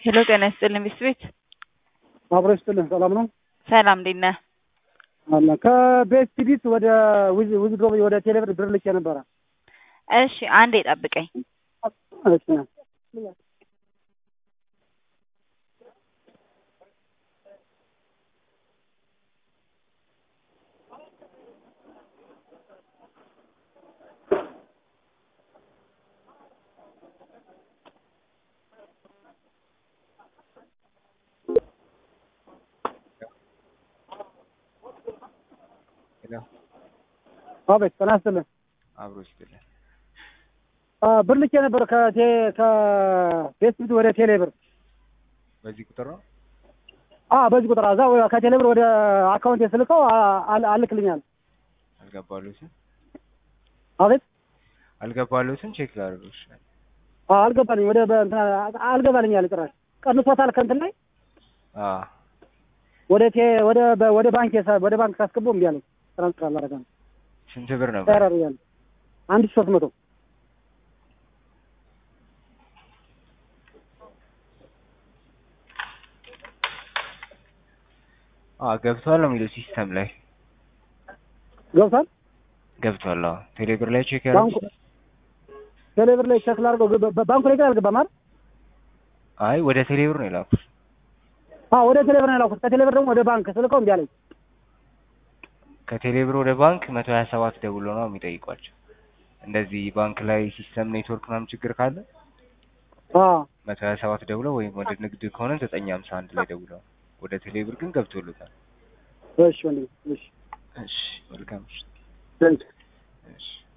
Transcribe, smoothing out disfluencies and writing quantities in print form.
ሄሎ ጤና ይስጥልኝ ቤት አብሮ ይስጥልኝ። ሰላም ነው? ሰላም እንዴት ነህ? አላ ከቤት ቢት ወደ ውዝግብ ወደ ቴሌብር ብር ልኬ ነበረ። እሺ አንዴ ጠብቀኝ። እሺ አቤት ጤና ይስጥልኝ። አብሮ ይስጥልኝ። ብር ልኬ ነበር ከቤት ቢት ወደ ቴሌብር። በዚህ ቁጥር ነው? በዚህ ቁጥር አዛ ከቴሌብር ወደ አካውንት ስልከው አልክልኛል። አልገባሉትም? አቤት አልገባሉትም? ቼክ ላድርግሽ። አልገባልኝ ወደ አልገባልኝ ያለ ጭራሽ ቀንሶታል ከእንትን ላይ ወደ ባንክ ካስገባው እምቢ አለኝ። ትራንስፈር አላደረገም። ስንት ብር ነበር? ተራር ያለ 1300 ገብቷል ነው የሚለው ሲስተም ላይ ገብቷል። ቴሌብር ላይ ቼክ ያደርጉ። ቴሌብር ላይ ቼክ ላድርገው። ባንኩ ላይ ግን አልገባም አይደል? አይ ወደ ቴሌብር ነው የላኩት። ወደ ቴሌብር ነው የላኩት። ከቴሌብር ደግሞ ወደ ባንክ ስልከው እምቢ አለኝ። ከቴሌብር ወደ ባንክ 127 ደውሎ ነው የሚጠይቋቸው። እንደዚህ ባንክ ላይ ሲስተም ኔትወርክ ምናምን ችግር ካለ 127 ደውለው ወይም ወደ ንግድ ከሆነ 951 ላይ ደውለው። ወደ ቴሌብር ግን ገብቶልታል። እሺ ወንድም እሺ መልካም። እሺ